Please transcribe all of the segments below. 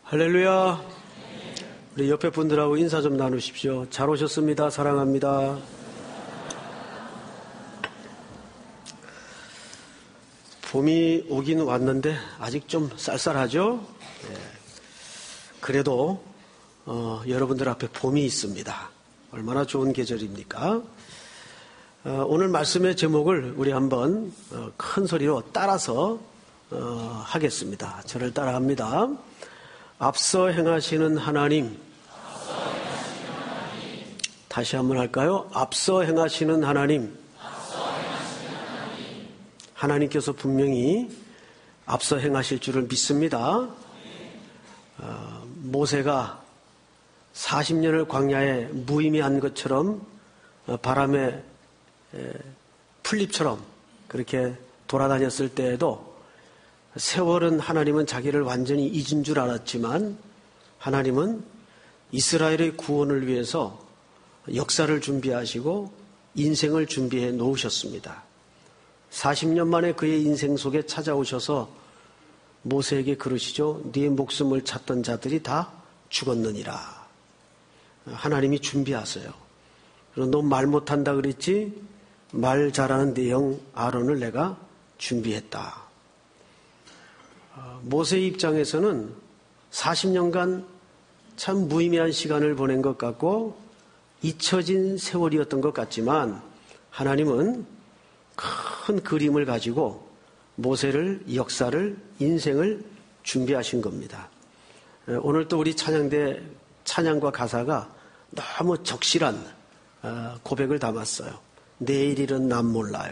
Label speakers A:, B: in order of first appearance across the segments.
A: 할렐루야. 우리 옆에 분들하고 인사 좀 나누십시오. 잘 오셨습니다. 사랑합니다. 봄이 오긴 왔는데 아직 좀 쌀쌀하죠? 네. 그래도 여러분들 앞에 봄이 있습니다. 얼마나 좋은 계절입니까? 오늘 말씀의 제목을 우리 한번 큰 소리로 따라서 하겠습니다. 저를 따라합니다. 앞서 행하시는 하나님. 다시 한번 할까요? 앞서 행하시는 하나님. 하나님께서 분명히 앞서 행하실 줄을 믿습니다. 모세가 40년을 광야에 무의미한 것처럼 바람에 풀잎처럼 그렇게 돌아다녔을 때에도 세월은 하나님은 자기를 완전히 잊은 줄 알았지만 하나님은 이스라엘의 구원을 위해서 역사를 준비하시고 인생을 준비해 놓으셨습니다. 40년 만에 그의 인생 속에 찾아오셔서 모세에게 그러시죠. 네 목숨을 찾던 자들이 다 죽었느니라. 하나님이 준비하세요. 그리고 너 말 못한다 그랬지? 말 잘하는 네 형 아론을 내가 준비했다. 모세의 입장에서는 40년간 참 무의미한 시간을 보낸 것 같고 잊혀진 세월이었던 것 같지만 하나님은 큰 그림을 가지고 모세를, 역사를, 인생을 준비하신 겁니다. 오늘 또 우리 찬양대 찬양과 가사가 너무 적실한 고백을 담았어요. 내일 일은 난 몰라요.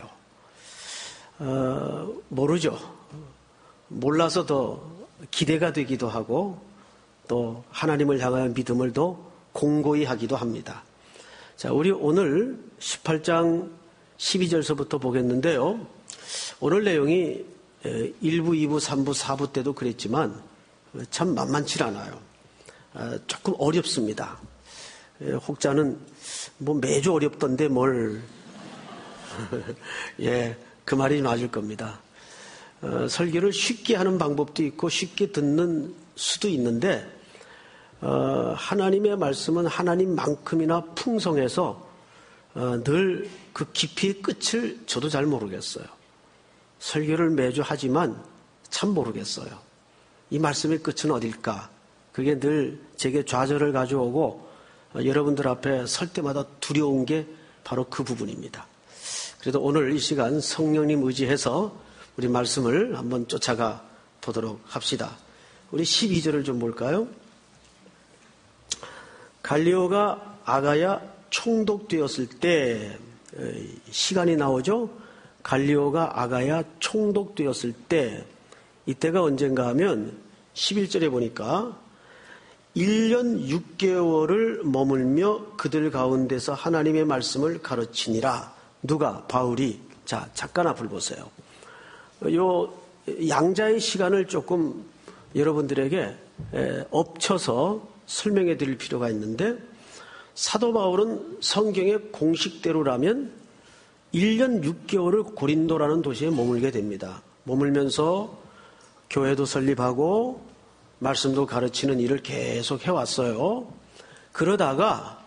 A: 모르죠. 몰라서 더 기대가 되기도 하고 또 하나님을 향한 믿음을 더 공고히 하기도 합니다. 자, 우리 오늘 18장 12절서부터 보겠는데요. 오늘 내용이 1부, 2부, 3부, 4부 때도 그랬지만 참 만만치 않아요. 조금 어렵습니다. 혹자는 뭐 매주 어렵던데 뭘 예, 그 말이 맞을 겁니다. 설교를 쉽게 하는 방법도 있고 쉽게 듣는 수도 있는데 하나님의 말씀은 하나님만큼이나 풍성해서 늘 그 깊이의 끝을 저도 잘 모르겠어요. 설교를 매주 하지만 참 모르겠어요. 이 말씀의 끝은 어딜까? 그게 늘 제게 좌절을 가져오고 여러분들 앞에 설 때마다 두려운 게 바로 그 부분입니다. 그래도 오늘 이 시간 성령님 의지해서 우리 말씀을 한번 쫓아가 보도록 합시다. 우리 12절을 좀 볼까요? 갈리오가 아가야 총독되었을 때 시간이 나오죠. 갈리오가 아가야 총독되었을 때 이때가 언젠가 하면 11절에 보니까 1년 6개월을 머물며 그들 가운데서 하나님의 말씀을 가르치니라. 누가? 바울이. 자, 잠깐 앞을 보세요. 요 양자의 시간을 조금 여러분들에게 엎쳐서 설명해 드릴 필요가 있는데 사도 바울은 성경의 공식대로라면 1년 6개월을 고린도라는 도시에 머물게 됩니다. 머물면서 교회도 설립하고 말씀도 가르치는 일을 계속 해왔어요. 그러다가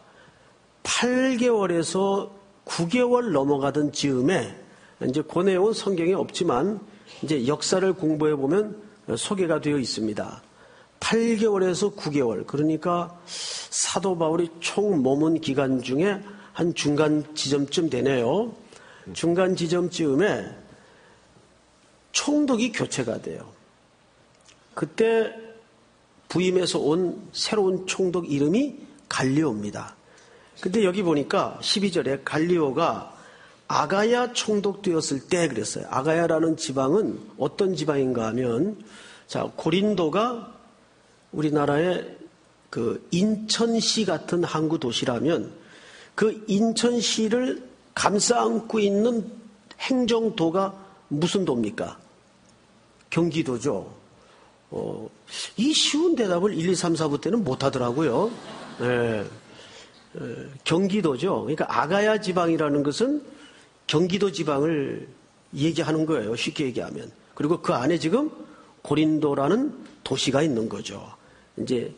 A: 8개월에서 9개월 넘어가던 즈음에 이제 그 내용은 성경에 없지만 이제 역사를 공부해 보면 소개가 되어 있습니다. 8개월에서 9개월, 그러니까 사도 바울이 총 머문 기간 중에 한 중간 지점쯤 되네요. 중간 지점쯤에 총독이 교체가 돼요. 그때 부임해서 온 새로운 총독 이름이 갈리오입니다. 근데 여기 보니까 12절에 갈리오가 아가야 총독되었을 때 그랬어요. 아가야라는 지방은 어떤 지방인가 하면, 자, 고린도가 우리나라의 그 인천시 같은 항구 도시라면 그 인천시를 감싸 안고 있는 행정도가 무슨 도입니까? 경기도죠. 이 쉬운 대답을 1, 2, 3, 4부 때는 못 하더라고요. 네. 경기도죠. 그러니까 아가야 지방이라는 것은 경기도 지방을 얘기하는 거예요. 쉽게 얘기하면. 그리고 그 안에 지금 고린도라는 도시가 있는 거죠. 이제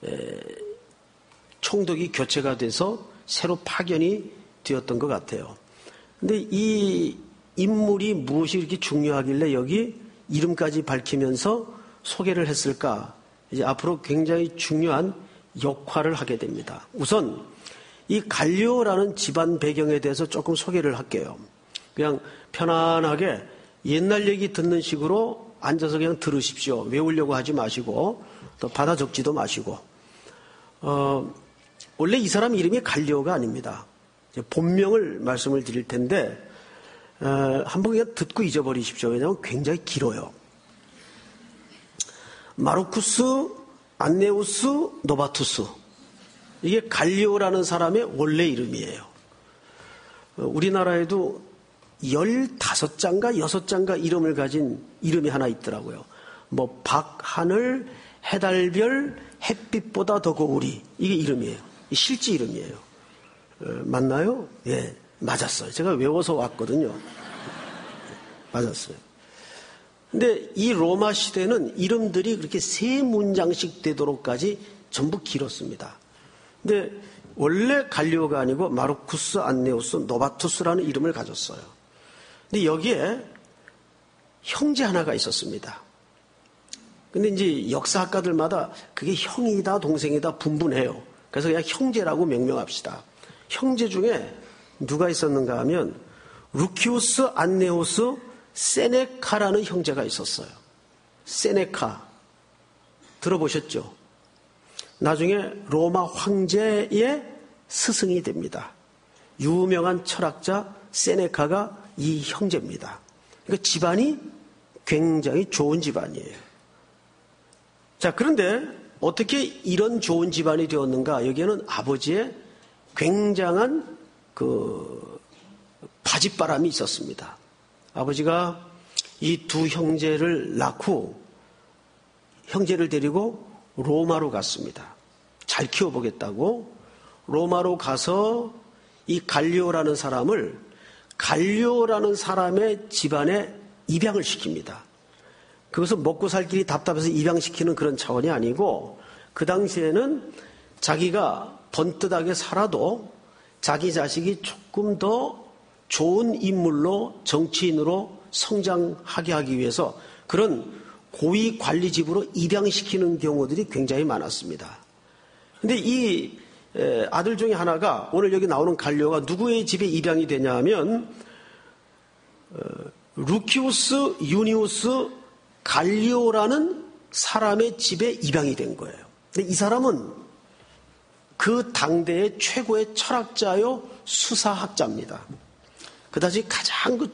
A: 총독이 교체가 돼서 새로 파견이 되었던 것 같아요. 근데 이 인물이 무엇이 이렇게 중요하길래 여기 이름까지 밝히면서 소개를 했을까? 이제 앞으로 굉장히 중요한 역할을 하게 됩니다. 우선 이 갈리오라는 집안 배경에 대해서 조금 소개를 할게요. 그냥 편안하게 옛날 얘기 듣는 식으로 앉아서 그냥 들으십시오. 외우려고 하지 마시고 또 받아 적지도 마시고. 원래 이 사람 이름이 갈리오가 아닙니다. 본명을 말씀을 드릴 텐데 한번 그냥 듣고 잊어버리십시오. 왜냐하면 굉장히 길어요. 마르쿠스 안네우스 노바투스. 이게 갈리오라는 사람의 원래 이름이에요. 우리나라에도 15자인가 6자인가 이름을 가진 이름이 하나 있더라고요. 뭐 박하늘, 해달별, 햇빛보다 더 고우리. 이게 이름이에요. 실제 이름이에요. 맞나요? 예, 맞았어요. 제가 외워서 왔거든요. 맞았어요. 근데 이 로마 시대는 이름들이 그렇게 3문장씩 되도록까지 전부 길었습니다. 근데 원래 갈리오가 아니고 마르쿠스 안네우스 노바투스라는 이름을 가졌어요. 근데 여기에 형제 하나가 있었습니다. 근데 이제 역사학가들마다 그게 형이다 동생이다 분분해요. 그래서 그냥 형제라고 명명합시다. 형제 중에 누가 있었는가 하면 루키우스 안네우스 세네카라는 형제가 있었어요. 세네카 들어보셨죠? 나중에 로마 황제의 스승이 됩니다. 유명한 철학자 세네카가 이 형제입니다. 그러니까 집안이 굉장히 좋은 집안이에요. 자, 그런데 어떻게 이런 좋은 집안이 되었는가? 여기에는 아버지의 굉장한 바짓바람이 있었습니다. 아버지가 이 두 형제를 낳고 형제를 데리고 로마로 갔습니다. 잘 키워보겠다고 로마로 가서 이 갈리오라는 사람을 갈리오라는 사람의 집안에 입양을 시킵니다. 그것은 먹고 살 길이 답답해서 입양시키는 그런 차원이 아니고 그 당시에는 자기가 번듯하게 살아도 자기 자식이 조금 더 좋은 인물로 정치인으로 성장하게 하기 위해서 그런 고위 관리집으로 입양시키는 경우들이 굉장히 많았습니다. 그런데 이 아들 중에 하나가 오늘 여기 나오는 갈리오가 누구의 집에 입양이 되냐 하면 루키우스 유니우스 갈리오라는 사람의 집에 입양이 된 거예요. 근데 이 사람은 그 당대의 최고의 철학자요 수사학자입니다. 그다지 가장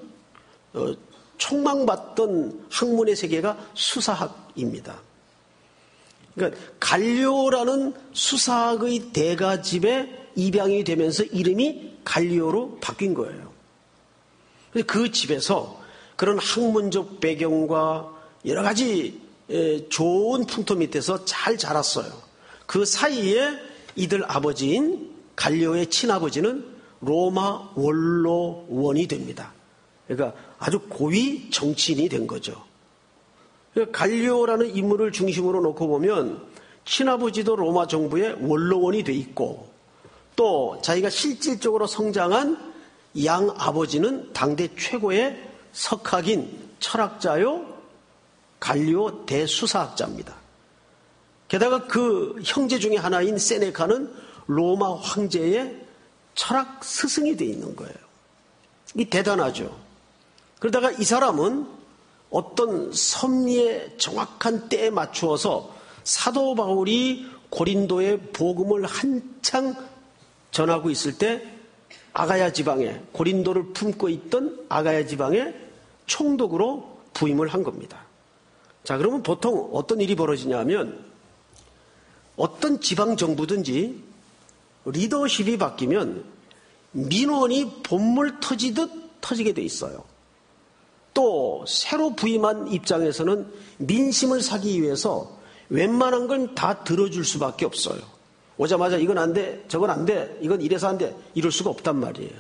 A: 촉망받던 학문의 세계가 수사학입니다. 그러니까 갈리오라는 수사학의 대가 집에 입양이 되면서 이름이 갈리오로 바뀐 거예요. 그 집에서 그런 학문적 배경과 여러 가지 좋은 풍토 밑에서 잘 자랐어요. 그 사이에 이들 아버지인 갈리오의 친아버지는 로마 원로원이 됩니다. 그러니까 아주 고위 정치인이 된 거죠. 그러니까 갈리오라는 인물을 중심으로 놓고 보면 친아버지도 로마 정부의 원로원이 돼 있고 또 자기가 실질적으로 성장한 양 아버지는 당대 최고의 석학인 철학자요 갈리오 대수사학자입니다. 게다가 그 형제 중에 하나인 세네카는 로마 황제의 철학 스승이 되어 있는 거예요. 이 대단하죠. 그러다가 이 사람은 어떤 섭리의 정확한 때에 맞추어서 사도 바울이 고린도의 복음을 한창 전하고 있을 때 아가야 지방에 고린도를 품고 있던 아가야 지방에 총독으로 부임을 한 겁니다. 자, 그러면 보통 어떤 일이 벌어지냐면 어떤 지방 정부든지 리더십이 바뀌면 민원이 본물 터지듯 터지게 돼 있어요. 또 새로 부임한 입장에서는 민심을 사기 위해서 웬만한 건 다 들어줄 수밖에 없어요. 오자마자 이건 안 돼, 저건 안 돼, 이건 이래서 안 돼, 이럴 수가 없단 말이에요.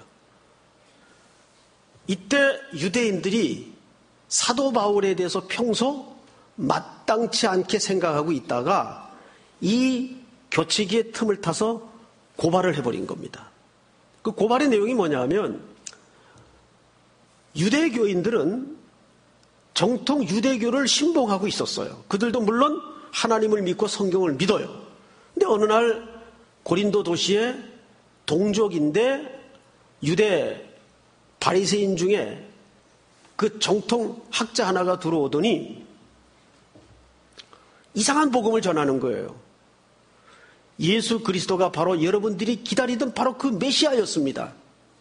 A: 이때 유대인들이 사도 바울에 대해서 평소 마땅치 않게 생각하고 있다가 이 교체기의 틈을 타서 고발을 해버린 겁니다. 그 고발의 내용이 뭐냐 하면 유대교인들은 정통 유대교를 신봉하고 있었어요. 그들도 물론 하나님을 믿고 성경을 믿어요. 근데 어느 날 고린도 도시에 동족인데 유대 바리새인 중에 그 정통 학자 하나가 들어오더니 이상한 복음을 전하는 거예요. 예수 그리스도가 바로 여러분들이 기다리던 바로 그 메시아였습니다.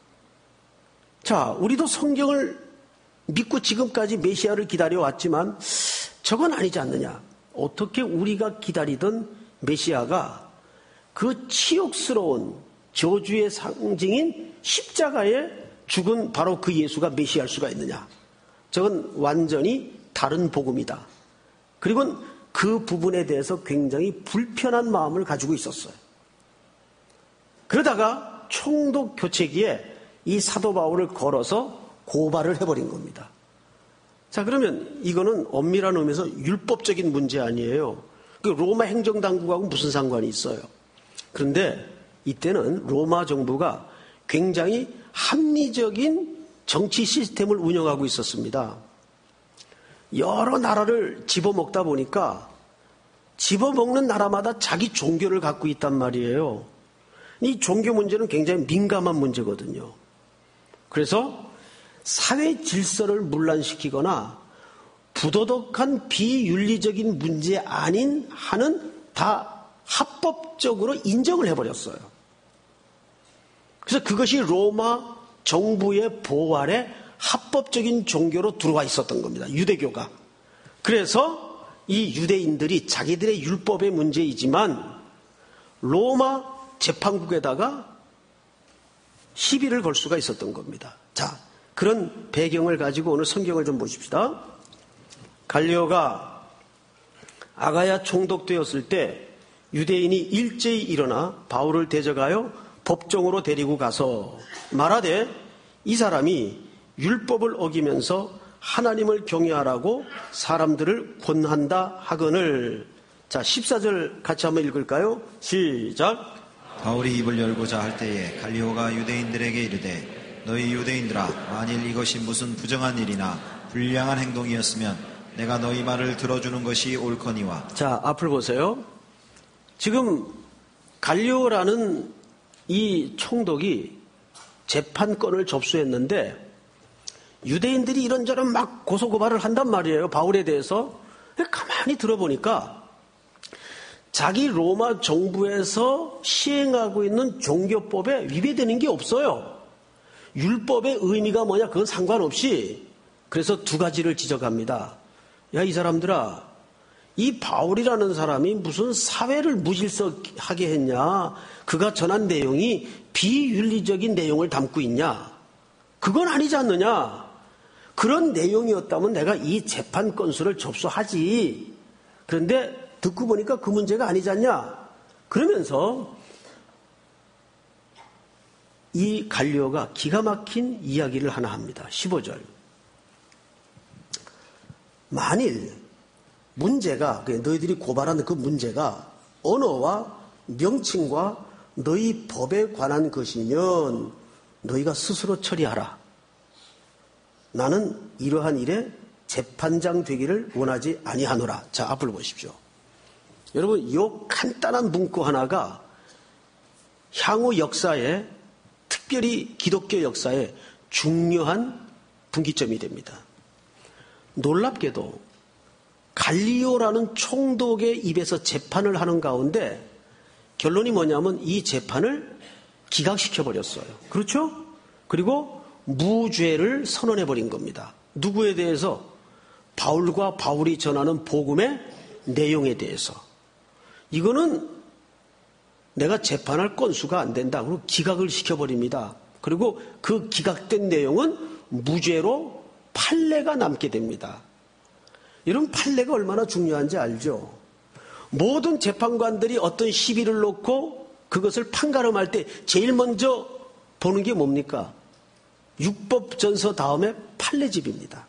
A: 자, 우리도 성경을 믿고 지금까지 메시아를 기다려왔지만 저건 아니지 않느냐. 어떻게 우리가 기다리던 메시아가 그 치욕스러운 저주의 상징인 십자가에 죽은 바로 그 예수가 메시아일 수가 있느냐. 저건 완전히 다른 복음이다. 그리고 그 부분에 대해서 굉장히 불편한 마음을 가지고 있었어요. 그러다가 총독 교체기에 이 사도 바울을 걸어서 고발을 해버린 겁니다. 자, 그러면 이거는 엄밀한 의미에서 율법적인 문제 아니에요. 그 로마 행정당국하고 무슨 상관이 있어요. 그런데 이때는 로마 정부가 굉장히 합리적인 정치 시스템을 운영하고 있었습니다. 여러 나라를 집어먹다 보니까 집어먹는 나라마다 자기 종교를 갖고 있단 말이에요. 이 종교 문제는 굉장히 민감한 문제거든요. 그래서 사회 질서를 문란시키거나 부도덕한 비윤리적인 문제 아닌 한은 다 합법적으로 인정을 해버렸어요. 그래서 그것이 로마 정부의 보호 아래 합법적인 종교로 들어와 있었던 겁니다. 유대교가. 그래서 이 유대인들이 자기들의 율법의 문제이지만 로마 재판국에다가 시비를 걸 수가 있었던 겁니다. 자, 그런 배경을 가지고 오늘 성경을 좀 보십시다. 갈리오가 아가야 총독되었을 때 유대인이 일제히 일어나 바울을 대적하여 법정으로 데리고 가서 말하되 이 사람이 율법을 어기면서 하나님을 경외하라고 사람들을 권한다 하거늘. 자, 14절 같이 한번 읽을까요? 시작.
B: 바울이 입을 열고자 할 때에 갈리오가 유대인들에게 이르되 너희 유대인들아, 만일 이것이 무슨 부정한 일이나 불량한 행동이었으면 내가 너희 말을 들어주는 것이 옳거니와.
A: 자, 앞을 보세요. 지금 갈리오라는 이 총독이 재판권을 접수했는데 유대인들이 이런저런 막 고소고발을 한단 말이에요. 바울에 대해서. 가만히 들어보니까 자기 로마 정부에서 시행하고 있는 종교법에 위배되는 게 없어요. 율법의 의미가 뭐냐 그건 상관없이. 그래서 두 가지를 지적합니다. 야, 이 사람들아, 이 바울이라는 사람이 무슨 사회를 무질서하게 했냐, 그가 전한 내용이 비윤리적인 내용을 담고 있냐, 그건 아니지 않느냐. 그런 내용이었다면 내가 이 재판 건수를 접수하지. 그런데 듣고 보니까 그 문제가 아니지 않냐. 그러면서 이 갈리오가 기가 막힌 이야기를 하나 합니다. 15절. 만일 문제가, 너희들이 고발하는 그 문제가 언어와 명칭과 너희 법에 관한 것이면 너희가 스스로 처리하라. 나는 이러한 일에 재판장 되기를 원하지 아니하노라. 자, 앞을 보십시오. 여러분, 이 간단한 문구 하나가 향후 역사에, 특별히 기독교 역사에 중요한 분기점이 됩니다. 놀랍게도 갈리오라는 총독의 입에서 재판을 하는 가운데 결론이 뭐냐면 이 재판을 기각시켜버렸어요. 그렇죠? 그리고 무죄를 선언해버린 겁니다. 누구에 대해서? 바울과 바울이 전하는 복음의 내용에 대해서. 이거는 내가 재판할 건수가 안 된다. 그리고 기각을 시켜버립니다. 그리고 그 기각된 내용은 무죄로 판례가 남게 됩니다. 이런 판례가 얼마나 중요한지 알죠? 모든 재판관들이 어떤 시비를 놓고 그것을 판가름할 때 제일 먼저 보는 게 뭡니까? 육법전서 다음에 판례집입니다.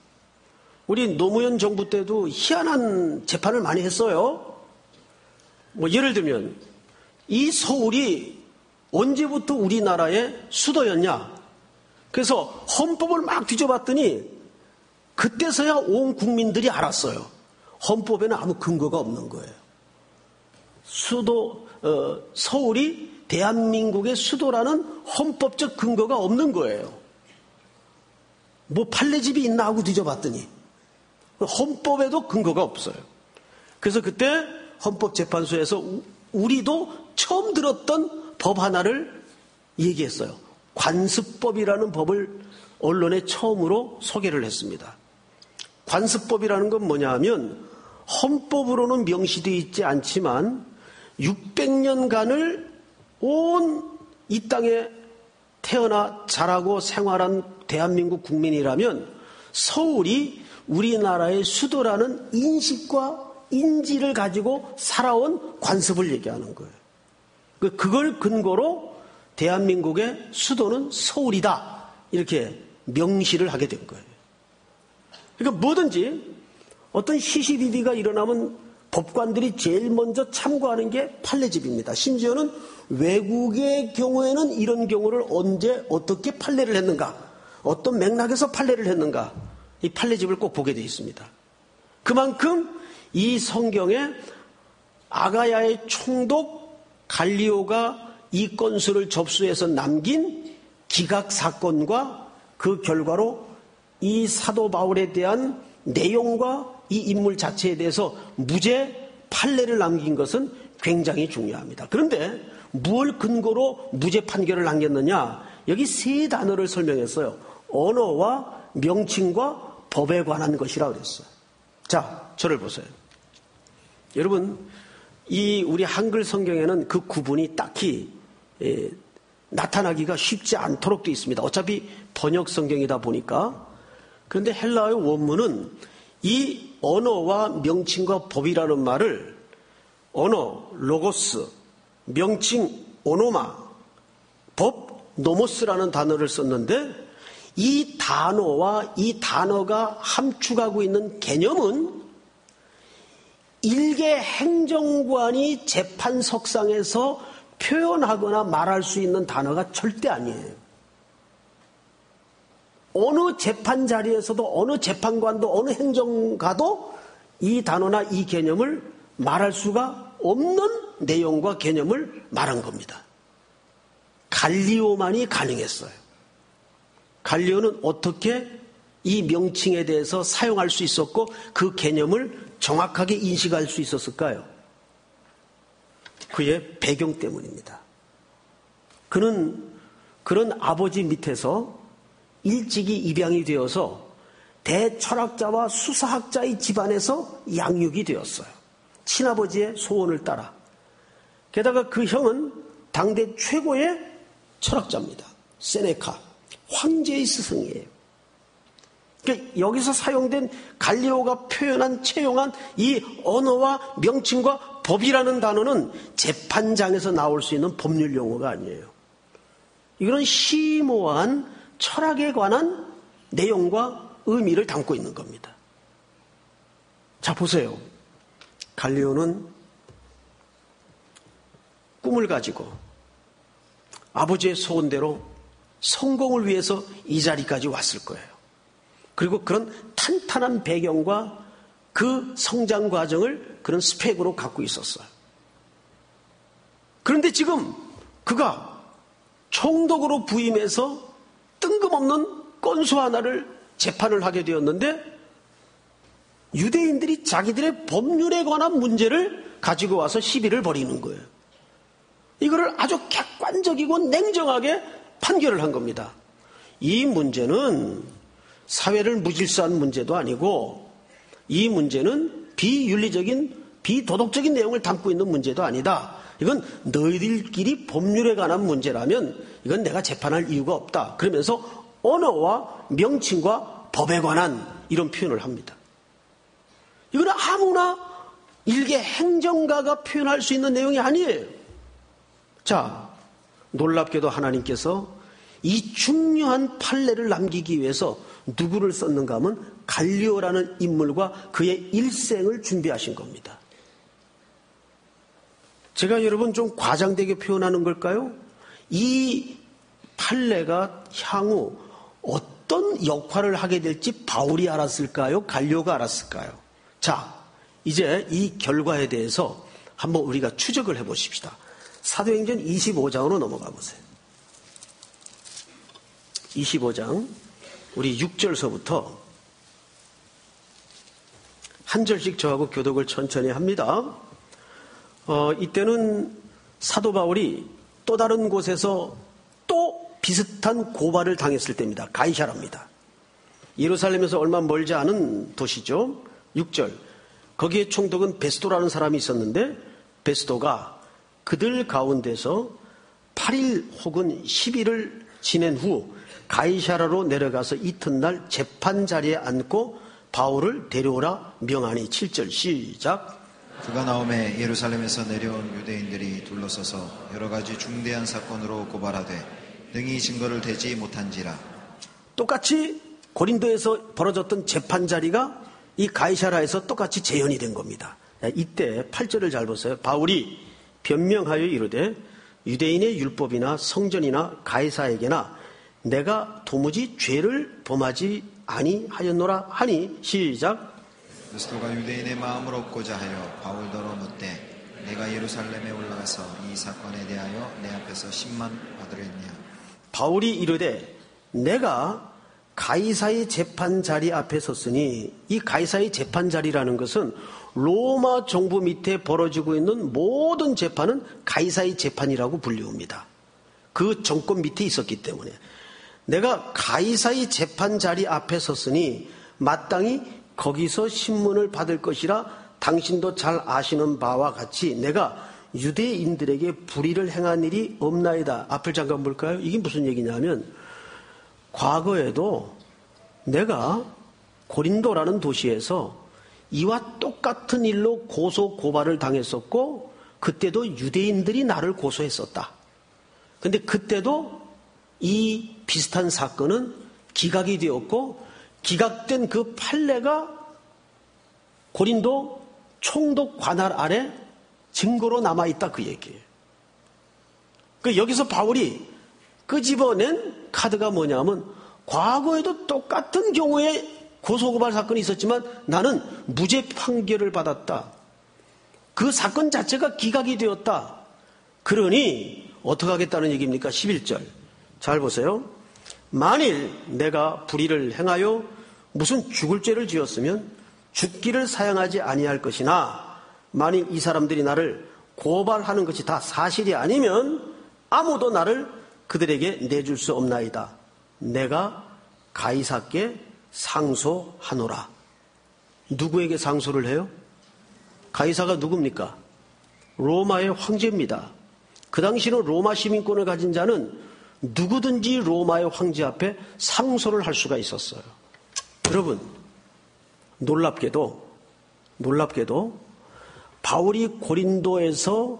A: 우리 노무현 정부 때도 희한한 재판을 많이 했어요. 예를 들면 이 서울이 언제부터 우리나라의 수도였냐? 그래서 헌법을 막 뒤져봤더니 그때서야 온 국민들이 알았어요. 헌법에는 아무 근거가 없는 거예요. 서울이 대한민국의 수도라는 헌법적 근거가 없는 거예요. 판례집이 있나 하고 뒤져봤더니 헌법에도 근거가 없어요. 그래서 그때 헌법재판소에서 우리도 처음 들었던 법 하나를 얘기했어요. 관습법이라는 법을 언론에 처음으로 소개를 했습니다. 관습법이라는 건 뭐냐 하면 헌법으로는 명시되어 있지 않지만 600년간을 온 이 땅에 태어나 자라고 생활한 대한민국 국민이라면 서울이 우리나라의 수도라는 인식과 인지를 가지고 살아온 관습을 얘기하는 거예요. 그걸 근거로 대한민국의 수도는 서울이다 이렇게 명시를 하게 된 거예요. 그러니까 뭐든지 어떤 시시비비가 일어나면 법관들이 제일 먼저 참고하는 게 판례집입니다. 심지어는 외국의 경우에는 이런 경우를 언제 어떻게 판례를 했는가, 어떤 맥락에서 판례를 했는가, 이 판례집을 꼭 보게 되어 있습니다. 그만큼 이 성경에 아가야의 총독 갈리오가 이 건수를 접수해서 남긴 기각 사건과 그 결과로 이 사도 바울에 대한 내용과 이 인물 자체에 대해서 무죄 판례를 남긴 것은 굉장히 중요합니다. 그런데 무엇을 근거로 무죄 판결을 남겼느냐? 여기 세 단어를 설명했어요. 언어와 명칭과 법에 관한 것이라고 그랬어요. 자, 저를 보세요. 여러분, 이 우리 한글 성경에는 그 구분이 딱히 나타나기가 쉽지 않도록 되어 있습니다. 어차피 번역 성경이다 보니까. 그런데 헬라어의 원문은 이 언어와 명칭과 법이라는 말을 언어, 로고스, 명칭, 오노마, 법, 노모스라는 단어를 썼는데 이 단어와 이 단어가 함축하고 있는 개념은 일개 행정관이 재판석상에서 표현하거나 말할 수 있는 단어가 절대 아니에요. 어느 재판 자리에서도 어느 재판관도 어느 행정가도 이 단어나 이 개념을 말할 수가 없는 내용과 개념을 말한 겁니다. 갈리오만이 가능했어요. 갈리오는 어떻게 이 명칭에 대해서 사용할 수 있었고 그 개념을 정확하게 인식할 수 있었을까요? 그의 배경 때문입니다. 그는 그런 아버지 밑에서 일찍이 입양이 되어서 대철학자와 수사학자의 집안에서 양육이 되었어요. 친아버지의 소원을 따라. 게다가 그 형은 당대 최고의 철학자입니다. 세네카, 황제의 스승이에요. 그러니까 여기서 사용된 갈리오가 표현한, 채용한 이 언어와 명칭과 법이라는 단어는 재판장에서 나올 수 있는 법률 용어가 아니에요. 이거는 심오한 철학에 관한 내용과 의미를 담고 있는 겁니다. 자, 보세요. 갈리오는 꿈을 가지고 아버지의 소원대로 성공을 위해서 이 자리까지 왔을 거예요. 그리고 그런 탄탄한 배경과 그 성장 과정을 그런 스펙으로 갖고 있었어요. 그런데 지금 그가 총독으로 부임해서 뜬금없는 건수 하나를 재판을 하게 되었는데 유대인들이 자기들의 법률에 관한 문제를 가지고 와서 시비를 벌이는 거예요. 이거를 아주 객관적이고 냉정하게 판결을 한 겁니다. 이 문제는 사회를 무질서한 문제도 아니고 이 문제는 비윤리적인 비도덕적인 내용을 담고 있는 문제도 아니다. 이건 너희들끼리 법률에 관한 문제라면 이건 내가 재판할 이유가 없다. 그러면서 언어와 명칭과 법에 관한 이런 표현을 합니다. 이건 아무나 일개 행정가가 표현할 수 있는 내용이 아니에요. 자, 놀랍게도 하나님께서 이 중요한 판례를 남기기 위해서 누구를 썼는가 하면 갈리오라는 인물과 그의 일생을 준비하신 겁니다. 제가 여러분 좀 과장되게 표현하는 걸까요? 이 판례가 향후 어떤 역할을 하게 될지 바울이 알았을까요? 갈리오가 알았을까요? 자, 이제 이 결과에 대해서 한번 우리가 추적을 해보십시다. 사도행전 25장으로 넘어가 보세요. 25장 우리 6절서부터 한 절씩 저하고 교독을 천천히 합니다. 이때는 사도 바울이 또 다른 곳에서 또 비슷한 고발을 당했을 때입니다. 가이사라입니다. 예루살렘에서 얼마 멀지 않은 도시죠. 6절. 거기에 총독은 베스도라는 사람이 있었는데 베스도가 그들 가운데서 8일 혹은 10일을 지낸 후 가이사라로 내려가서 이튿날 재판 자리에 앉고 바울을 데려오라 명하니. 7절 시작.
B: 그가 나오매 예루살렘에서 내려온 유대인들이 둘러서서 여러 가지 중대한 사건으로 고발하되 능히 증거를 대지 못한지라.
A: 똑같이 고린도에서 벌어졌던 재판 자리가 이 가이사라에서 똑같이 재현이 된 겁니다. 이때 8절을 잘 보세요. 바울이 변명하여 이르되 유대인의 율법이나 성전이나 가이사에게나 내가 도무지 죄를 범하지 아니하였노라 하니. 시작.
B: 베스도가 유대인의 마음을 얻고자 하여 바울더러 묻되 내가 예루살렘에 올라가서 이 사건에 대하여 내 앞에서 심만 받으렸냐.
A: 바울이 이르되 내가 가이사의 재판 자리 앞에 섰으니, 이 가이사의 재판 자리라는 것은 로마 정부 밑에 벌어지고 있는 모든 재판은 가이사의 재판이라고 불리웁니다. 그 정권 밑에 있었기 때문에 내가 가이사의 재판 자리 앞에 섰으니 마땅히 거기서 신문을 받을 것이라 당신도 잘 아시는 바와 같이 내가 유대인들에게 불의를 행한 일이 없나이다. 앞을 잠깐 볼까요? 이게 무슨 얘기냐면 과거에도 내가 고린도라는 도시에서 이와 똑같은 일로 고소 고발을 당했었고 그때도 유대인들이 나를 고소했었다. 근데 그때도 이 비슷한 사건은 기각이 되었고 기각된 그 판례가 고린도 총독 관할 아래 증거로 남아있다, 그 얘기예요. 여기서 바울이 끄집어낸 카드가 뭐냐면 과거에도 똑같은 경우에 고소고발 사건이 있었지만 나는 무죄 판결을 받았다. 그 사건 자체가 기각이 되었다. 그러니 어떻게 하겠다는 얘기입니까? 11절 잘 보세요. 만일 내가 불의를 행하여 무슨 죽을 죄를 지었으면 죽기를 사양하지 아니할 것이나 만일 이 사람들이 나를 고발하는 것이 다 사실이 아니면 아무도 나를 그들에게 내줄 수 없나이다. 내가 가이사께 상소하노라. 누구에게 상소를 해요? 가이사가 누굽니까? 로마의 황제입니다. 그 당시는 로마 시민권을 가진 자는 누구든지 로마의 황제 앞에 상소를 할 수가 있었어요. 여러분, 놀랍게도 바울이 고린도에서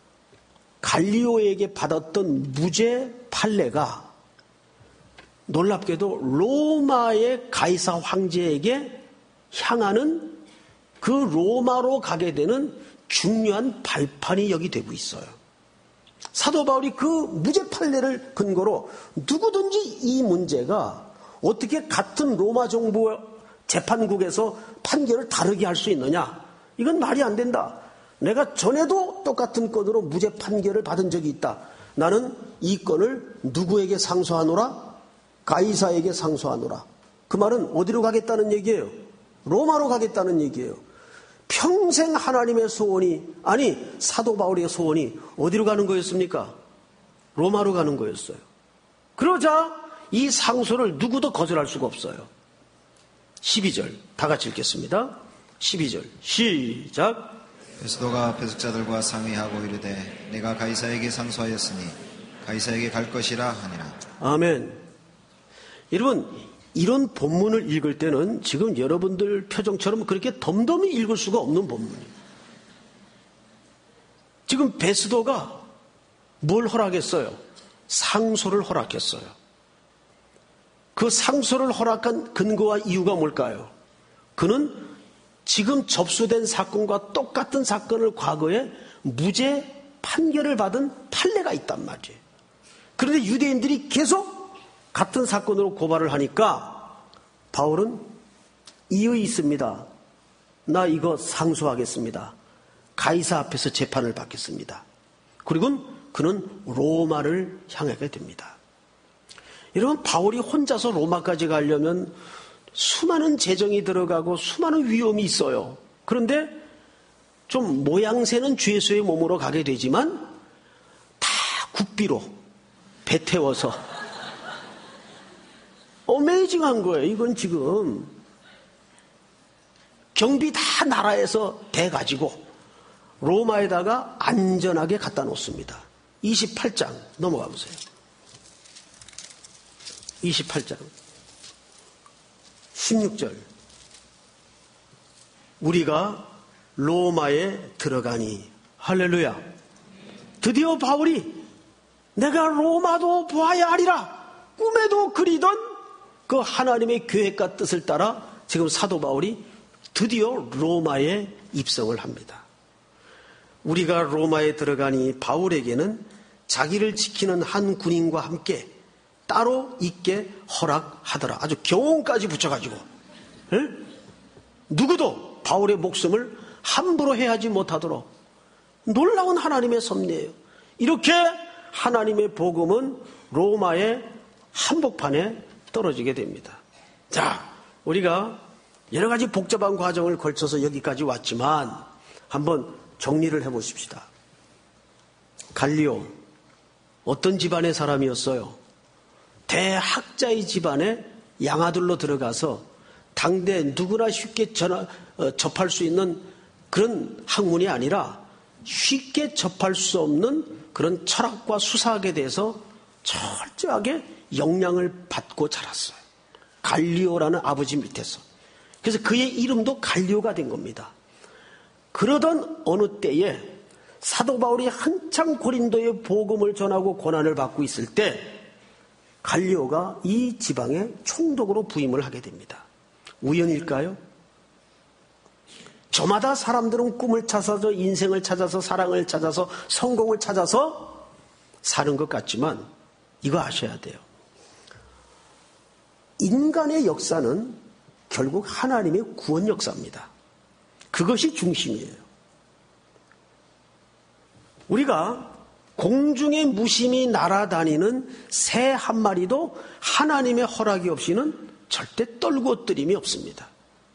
A: 갈리오에게 받았던 무죄 판례가 놀랍게도 로마의 가이사 황제에게 향하는 그 로마로 가게 되는 중요한 발판이 여기 되고 있어요. 사도 바울이 그 무죄 판례를 근거로 누구든지 이 문제가 어떻게 같은 로마 정부 재판국에서 판결을 다르게 할 수 있느냐? 이건 말이 안 된다. 내가 전에도 똑같은 건으로 무죄 판결을 받은 적이 있다. 나는 이 건을 누구에게 상소하노라? 가이사에게 상소하노라. 그 말은 어디로 가겠다는 얘기예요? 로마로 가겠다는 얘기예요. 평생 하나님의 소원이, 아니 사도 바울의 소원이 어디로 가는 거였습니까? 로마로 가는 거였어요. 그러자 이 상소를 누구도 거절할 수가 없어요. 12절 다 같이 읽겠습니다. 12절 시작.
B: 베스도가 배석자들과 상의하고 이르되 내가 가이사에게 상소하였으니 가이사에게 갈 것이라 하니라.
A: 아멘. 여러분, 이런 본문을 읽을 때는 지금 여러분들 표정처럼 그렇게 덤덤히 읽을 수가 없는 본문이에요. 지금 베스도가 뭘 허락했어요? 상소를 허락했어요. 그 상소를 허락한 근거와 이유가 뭘까요? 그는 지금 접수된 사건과 똑같은 사건을 과거에 무죄 판결을 받은 판례가 있단 말이에요. 그런데 유대인들이 계속 같은 사건으로 고발을 하니까 바울은 이의 있습니다. 나 이거 상소하겠습니다. 가이사 앞에서 재판을 받겠습니다. 그리고 그는 로마를 향하게 됩니다. 여러분, 바울이 혼자서 로마까지 가려면 수많은 재정이 들어가고 수많은 위험이 있어요. 그런데 좀 모양새는 죄수의 몸으로 가게 되지만 다 국비로 배 태워서 어메이징한 거예요. 이건 지금 경비 다 나라에서 대가지고 로마에다가 안전하게 갖다 놓습니다. 28장 넘어가 보세요. 28장 16절 우리가 로마에 들어가니 할렐루야. 드디어 바울이 내가 로마도 보아야 하리라 꿈에도 그리던 그 하나님의 계획과 뜻을 따라 지금 사도 바울이 드디어 로마에 입성을 합니다. 우리가 로마에 들어가니 바울에게는 자기를 지키는 한 군인과 함께 따로 있게 허락하더라. 아주 경호원까지 붙여가지고 누구도 바울의 목숨을 함부로 해하지 못하도록 놀라운 하나님의 섭리예요. 이렇게 하나님의 복음은 로마의 한복판에 떨어지게 됩니다. 자, 우리가 여러 가지 복잡한 과정을 거쳐서 여기까지 왔지만 한번 정리를 해보십시다. 갈리오 어떤 집안의 사람이었어요? 대학자의 집안에 양아들로 들어가서 당대 누구나 쉽게 접할 수 있는 그런 학문이 아니라 쉽게 접할 수 없는 그런 철학과 수사학에 대해서 철저하게 영향을 받고 자랐어요. 갈리오라는 아버지 밑에서. 그래서 그의 이름도 갈리오가 된 겁니다. 그러던 어느 때에 사도 바울이 한창 고린도의 복음을 전하고 고난을 받고 있을 때 갈리오가 이 지방에 총독으로 부임을 하게 됩니다. 우연일까요? 저마다 사람들은 꿈을 찾아서 인생을 찾아서 사랑을 찾아서 성공을 찾아서 사는 것 같지만 이거 아셔야 돼요. 인간의 역사는 결국 하나님의 구원 역사입니다. 그것이 중심이에요. 우리가 공중에 무심히 날아다니는 새 한 마리도 하나님의 허락이 없이는 절대 떨고 뜨림이 없습니다.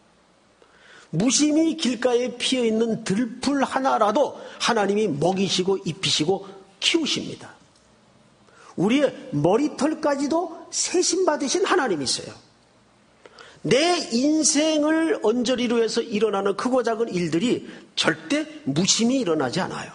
A: 무심히 길가에 피어있는 들풀 하나라도 하나님이 먹이시고 입히시고 키우십니다. 우리의 머리털까지도 세심받으신 하나님이세요. 내 인생을 언저리로 해서 일어나는 크고 작은 일들이 절대 무심히 일어나지 않아요.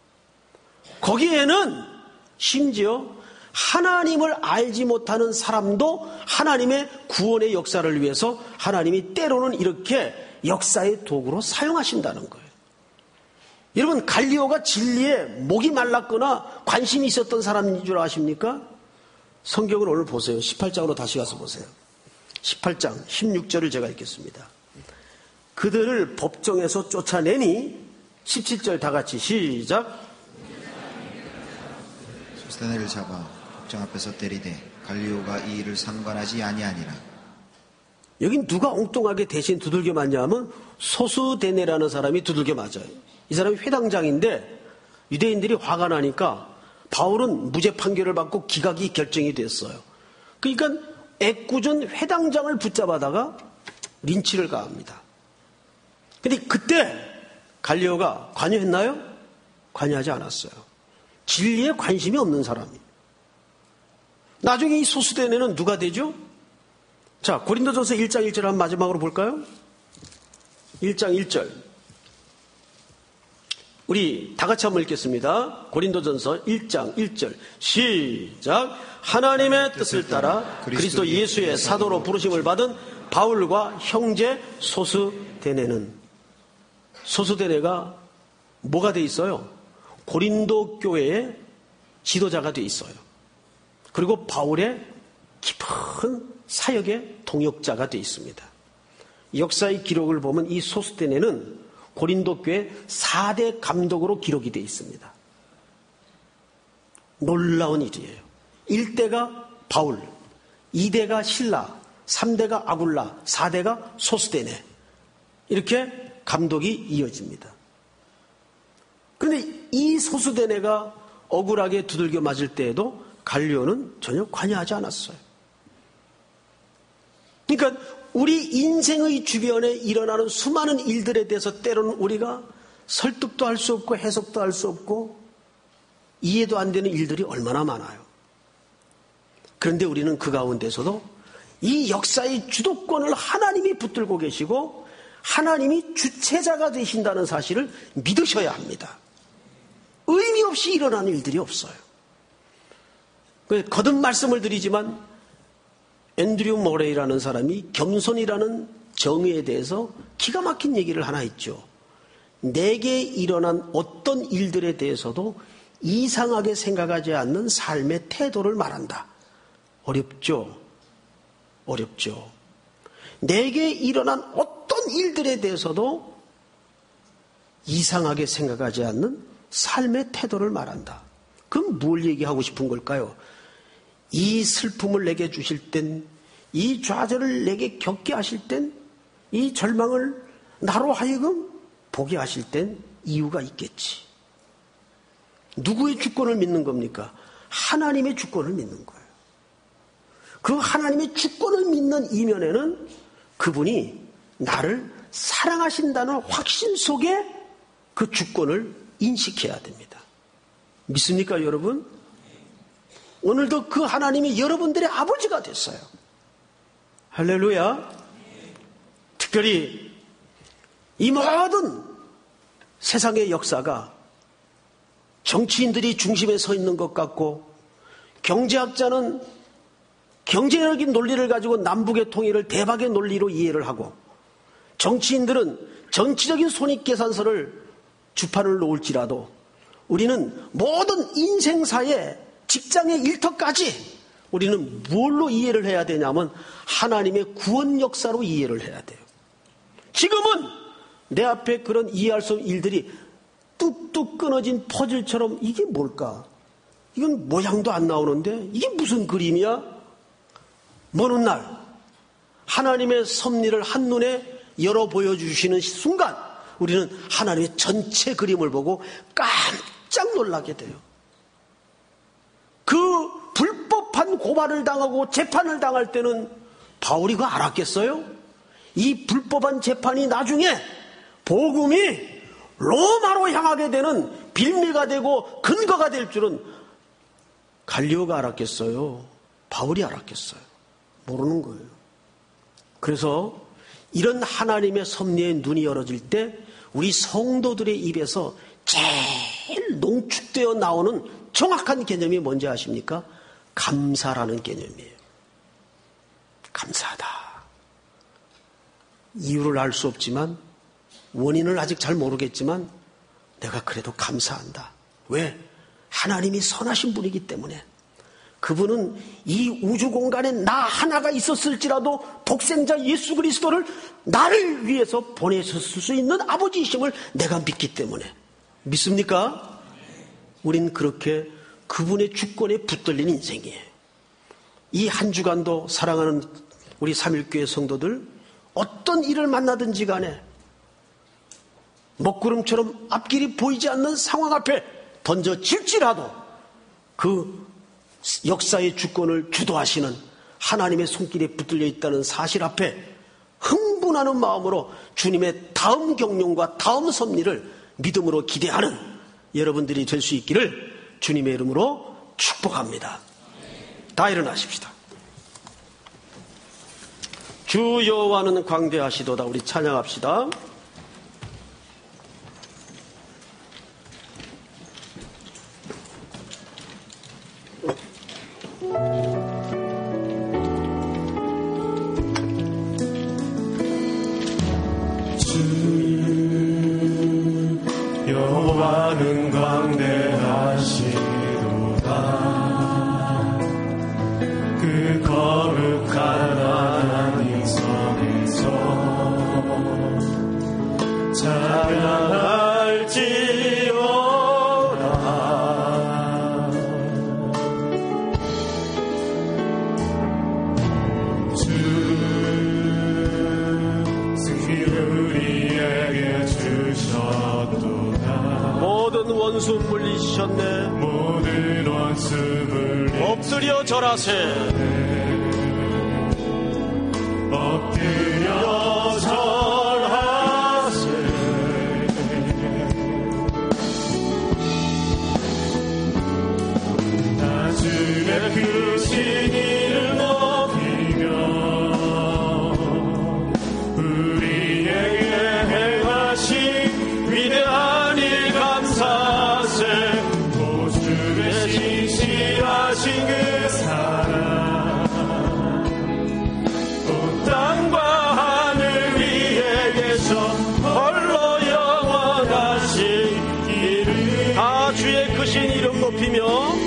A: 거기에는 심지어 하나님을 알지 못하는 사람도 하나님의 구원의 역사를 위해서 하나님이 때로는 이렇게 역사의 도구로 사용하신다는 거예요. 여러분, 갈리오가 진리에 목이 말랐거나 관심이 있었던 사람인 줄 아십니까? 성경을 오늘 보세요. 18장으로 다시 가서 보세요. 18장 16절을 제가 읽겠습니다. 그들을 법정에서 쫓아내니 17절 다 같이 시작.
B: 소스테네를 잡아 법정 앞에서 때리되 갈리오가 이 일을 상관하지 아니하니라.
A: 여긴 누가 엉뚱하게 대신 두들겨 맞냐면 소스데네라는 사람이 두들겨 맞아요. 이 사람이 회당장인데 유대인들이 화가 나니까 바울은 무죄 판결을 받고 기각이 결정이 됐어요. 그러니까 애꿎은 회당장을 붙잡아다가 린치를 가합니다. 근데 그때 갈리오가 관여했나요? 관여하지 않았어요. 진리에 관심이 없는 사람이에요. 나중에 이 소스데네는 누가 되죠? 자, 고린도전서 1장 1절 한번 마지막으로 볼까요? 1장 1절. 우리 다 같이 한번 읽겠습니다. 고린도전서 1장 1절 시작. 하나님의 뜻을 따라 그리스도 예수의 사도로 부르심을 받은 바울과 형제 소스데네는, 소스데네가 뭐가 돼 있어요? 고린도 교회의 지도자가 돼 있어요. 그리고 바울의 깊은 사역의 동역자가 돼 있습니다. 역사의 기록을 보면 이 소스데네는 고린도 교회 4대 감독으로 기록이 돼 있습니다. 놀라운 일이에요. 1대가 바울, 2대가 실라, 3대가 아굴라, 4대가 소스데네. 이렇게 감독이 이어집니다. 그런데 이 소스데네가 억울하게 두들겨 맞을 때에도 갈리오는 전혀 관여하지 않았어요. 그러니까 우리 인생의 주변에 일어나는 수많은 일들에 대해서 때로는 우리가 설득도 할 수 없고 해석도 할 수 없고 이해도 안 되는 일들이 얼마나 많아요. 그런데 우리는 그 가운데서도 이 역사의 주도권을 하나님이 붙들고 계시고 하나님이 주체자가 되신다는 사실을 믿으셔야 합니다. 의미 없이 일어나는 일들이 없어요. 거듭 말씀을 드리지만 앤드류 모레이라는 사람이 겸손이라는 정의에 대해서 기가 막힌 얘기를 하나 했죠. 내게 일어난 어떤 일들에 대해서도 이상하게 생각하지 않는 삶의 태도를 말한다. 어렵죠? 어렵죠. 내게 일어난 어떤 일들에 대해서도 이상하게 생각하지 않는 삶의 태도를 말한다. 그럼 뭘 얘기하고 싶은 걸까요? 이 슬픔을 내게 주실 땐, 이 좌절을 내게 겪게 하실 땐, 이 절망을 나로 하여금 보게 하실 땐 이유가 있겠지. 누구의 주권을 믿는 겁니까? 하나님의 주권을 믿는 거예요. 그 하나님의 주권을 믿는 이면에는 그분이 나를 사랑하신다는 확신 속에 그 주권을 인식해야 됩니다. 믿습니까, 여러분? 오늘도 그 하나님이 여러분들의 아버지가 됐어요. 할렐루야. 특별히 이 모든 세상의 역사가 정치인들이 중심에 서 있는 것 같고, 경제학자는 경제적인 논리를 가지고 남북의 통일을 대박의 논리로 이해를 하고, 정치인들은 정치적인 손익계산서를 주판을 놓을지라도 우리는 모든 인생사의 직장의 일터까지 우리는 뭘로 이해를 해야 되냐면 하나님의 구원 역사로 이해를 해야 돼요. 지금은 내 앞에 그런 이해할 수 없는 일들이 뚝뚝 끊어진 퍼즐처럼 이게 뭘까? 이건 모양도 안 나오는데 이게 무슨 그림이야? 먼 훗날 하나님의 섭리를 한눈에 열어 보여주시는 순간 우리는 하나님의 전체 그림을 보고 깜짝 놀라게 돼요. 그 불법한 고발을 당하고 재판을 당할 때는 바울이 그거 알았겠어요? 이 불법한 재판이 나중에 복음이 로마로 향하게 되는 빌미가 되고 근거가 될 줄은 갈리오가 알았겠어요? 바울이 알았겠어요? 모르는 거예요. 그래서 이런 하나님의 섭리에 눈이 열어질 때 우리 성도들의 입에서 제일 농축되어 나오는 정확한 개념이 뭔지 아십니까? 감사라는 개념이에요. 감사하다. 이유를 알 수 없지만, 원인을 아직 잘 모르겠지만 내가 그래도 감사한다. 왜? 하나님이 선하신 분이기 때문에. 그분은 이 우주 공간에 나 하나가 있었을지라도 독생자 예수 그리스도를 나를 위해서 보내셨을 수 있는 아버지이심을 내가 믿기 때문에. 믿습니까? 우린 그렇게 그분의 주권에 붙들린 인생이에요. 이 한 주간도 사랑하는 우리 삼일교회 성도들, 어떤 일을 만나든지 간에 먹구름처럼 앞길이 보이지 않는 상황 앞에 던져질지라도 그 역사의 주권을 주도하시는 하나님의 손길에 붙들려 있다는 사실 앞에 흥분하는 마음으로 주님의 다음 경륜과 다음 섭리를 믿음으로 기대하는 여러분들이 될 수 있기를 주님의 이름으로 축복합니다. 다 일어나십시다. 주 여호와는 광대하시도다. 우리 찬양합시다.
C: 여호와는 광대하시도다. 그 거룩한 하나님 성에서 찬양할지어다.
A: 원수 물리셨네.
C: 모든 원수 물리셨네.
A: 엎드려 절하세.
C: 엎드려 절하세. 나 주의 크신 이름 높이며 우리에게 행하신 위대한 일 감사하세. 오 주의 진실하신 그 사랑 온 땅과 하늘 위에 계셔 홀로 영원하신 이름.
A: 다 주의 크신 이름 높이며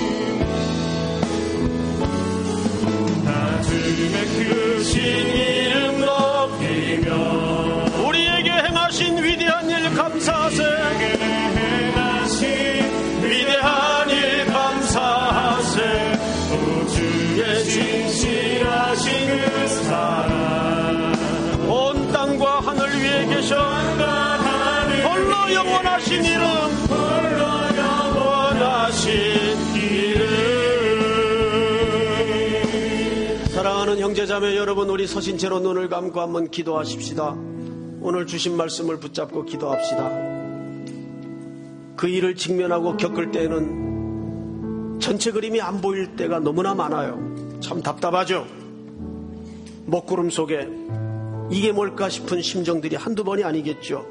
C: 다 주의 크신 이름 높이며
A: 우리에게 행하신 위대한 일 감사하세.
C: 행하신
A: 위대한 일 감사하세.
C: 오 주의 진실하신 그 사랑
A: 온 땅과 하늘 위에 계셔 홀로 영원하신 이름.
C: 홀로
A: 영원하신 이름. 사랑하는 형제자매 여러분, 우리 서신 채로 눈을 감고 한번 기도하십시다. 오늘 주신 말씀을 붙잡고 기도합시다. 그 일을 직면하고 겪을 때에는 전체 그림이 안 보일 때가 너무나 많아요. 참 답답하죠. 먹구름 속에 이게 뭘까 싶은 심정들이 한두 번이 아니겠죠.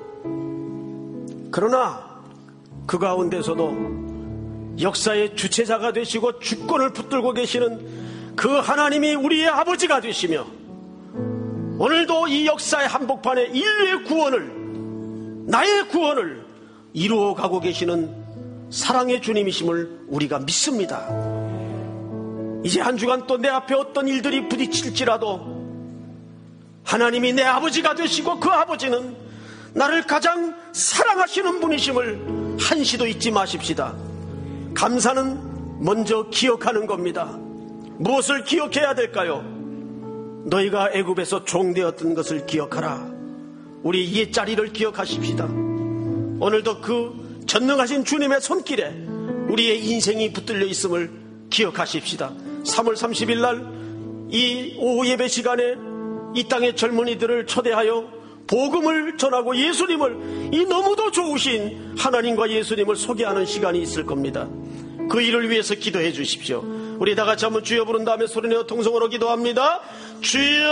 A: 그러나 그 가운데서도 역사의 주체자가 되시고 주권을 붙들고 계시는 그 하나님이 우리의 아버지가 되시며 오늘도 이 역사의 한복판에 인류의 구원을, 나의 구원을 이루어가고 계시는 사랑의 주님이심을 우리가 믿습니다. 이제 한 주간 또 내 앞에 어떤 일들이 부딪힐지라도 하나님이 내 아버지가 되시고 그 아버지는 나를 가장 사랑하시는 분이심을 한시도 잊지 마십시다. 감사는 먼저 기억하는 겁니다. 무엇을 기억해야 될까요? 너희가 애굽에서 종되었던 것을 기억하라. 우리 옛자리를 기억하십시다. 오늘도 그 전능하신 주님의 손길에 우리의 인생이 붙들려 있음을 기억하십시다. 3월 30일 날 이 오후 예배 시간에 이 땅의 젊은이들을 초대하여 복음을 전하고 예수님을, 이 너무도 좋으신 하나님과 예수님을 소개하는 시간이 있을 겁니다. 그 일을 위해서 기도해 주십시오. 우리 다 같이 한번 주여 부른 다음에 소리내어 통성으로 기도합니다. 주여!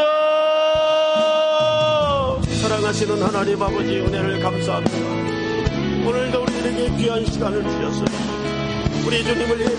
A: 사랑하시는 하나님 아버지, 은혜를 감사합니다. 오늘도 우리들에게 귀한 시간을 주셨습니다. 우리 주님을